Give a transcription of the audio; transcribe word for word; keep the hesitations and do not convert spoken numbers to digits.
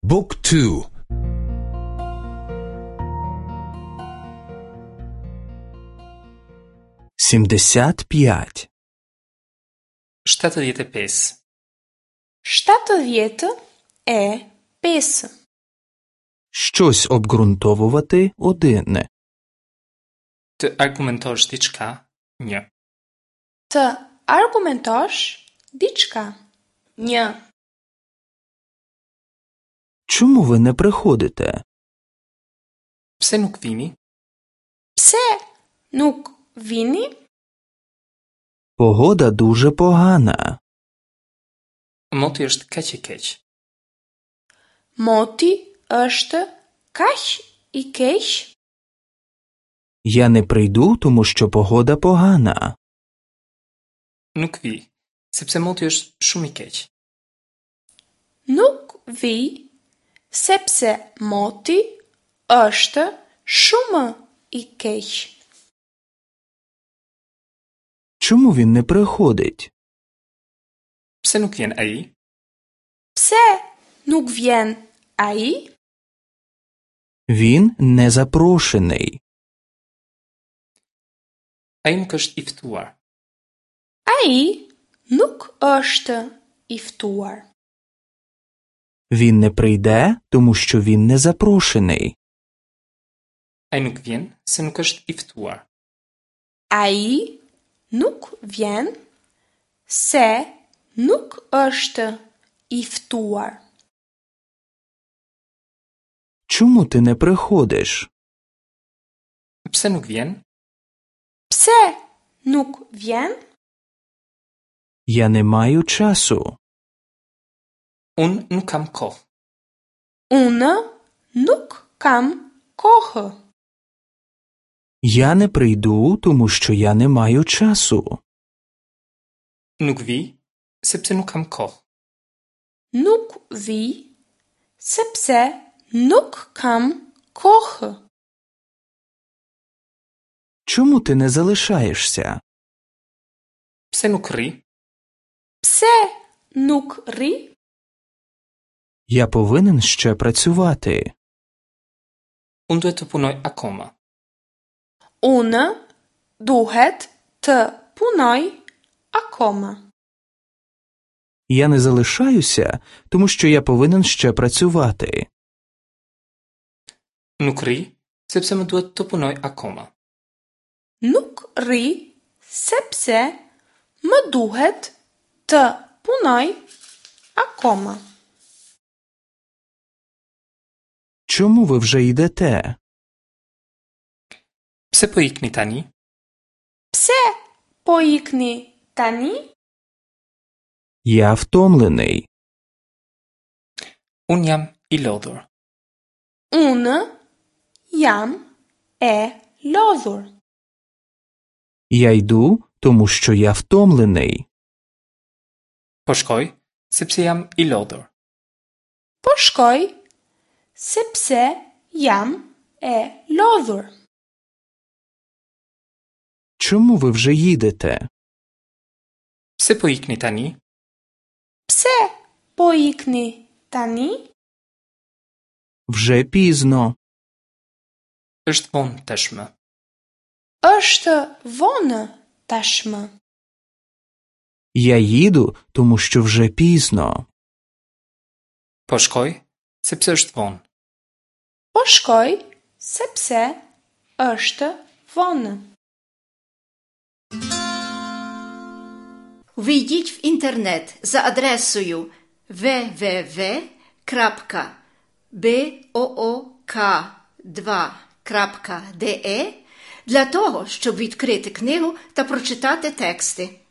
Book two. сімдесят п'ять. setenta e cinco. Штатовєто е песо. Щось обґрунтовувати одине. Të argumentosh diçka, një. Të argumentosh diçka. Një. Чому ви не приходите? Pse nuk vini? Pse nuk vini? Погода дуже погана. Moti është kaq i keq. Moti është kaq i keq. Я не прийду, тому що погода погана. Nuk vi, sepse moti është shumë i keq. Nuk vi, sepse moti është shumë i keq. Чому він не приходить? Pse nuk vjen ai? Pse nuk vjen ai? Він не запрошений. Ai nuk është i ftuar. Ai nuk është i ftuar. Він не прийде, тому що він не запрошений. Ai nuk vjen se nuk është i ftuar. Ai nuk vjen se nuk është i ftuar. Чому ти не приходиш? Pse nuk vjen? Pse nuk vjen? Я не маю часу. Unë nuk kam kohë. Unë nuk kam kohë. Я не прийду, тому що я не маю часу. Nuk vi, sepse nuk kam kohë. Nuk vi, sepse nuk kam kohë. Чому ти не залишаєшся? Pse nuk rri? Pse nuk rri? Я повинен ще працювати. Unë duhet të punoj akoma. Unë duhet të punoj akoma. Я не залишаюся, тому що я повинен ще працювати. Nuk rri, sepse më duhet të punoj akoma. Nuk rri, sepse më duhet të punoj akoma. Чому ви вже йдете? Pse po ikni tani? Pse po ikni tani? Я втомлений. Unë jam i lodhur. Unë jam e lodhur. Я йду, тому що я втомлений. Po shkoj, sepse jam i lodhur. Po shkoj, sepse jam e lodhur. Чому ви вже їдете? Pse po ikni tani? Pse po ikni tani? Вже пізно. Është vonë tashmë. Është vonë tashmë. Я їду, тому що вже пізно. Po shkoj, sepse është vonë. Po shkoj, sepse është vonë. Ввійдіть в інтернет за адресою double-u double-u double-u крапка book два крапка de для того, щоб відкрити книгу та прочитати тексти.